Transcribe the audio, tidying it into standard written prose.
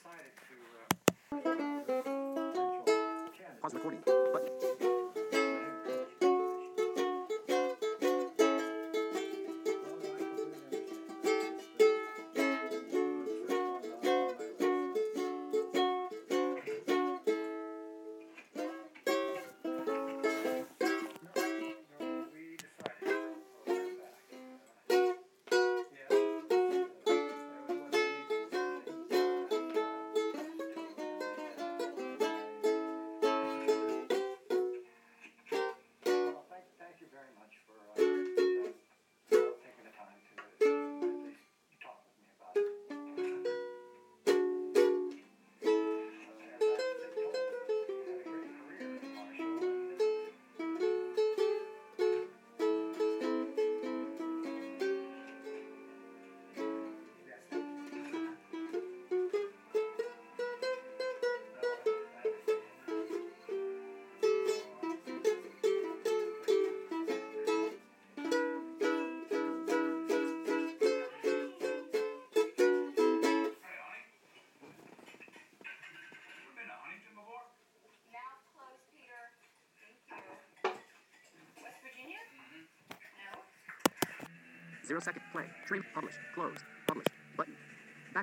decided to Pause recording. Button. Thank you very much for taking the time to at least talk with me about it. As I said, told you had a great career in Marshall, yes, Mouth closed, Peter. Thank you. West Virginia? No. 0 second. Play. Stream. Publish. Close. Publish. Button.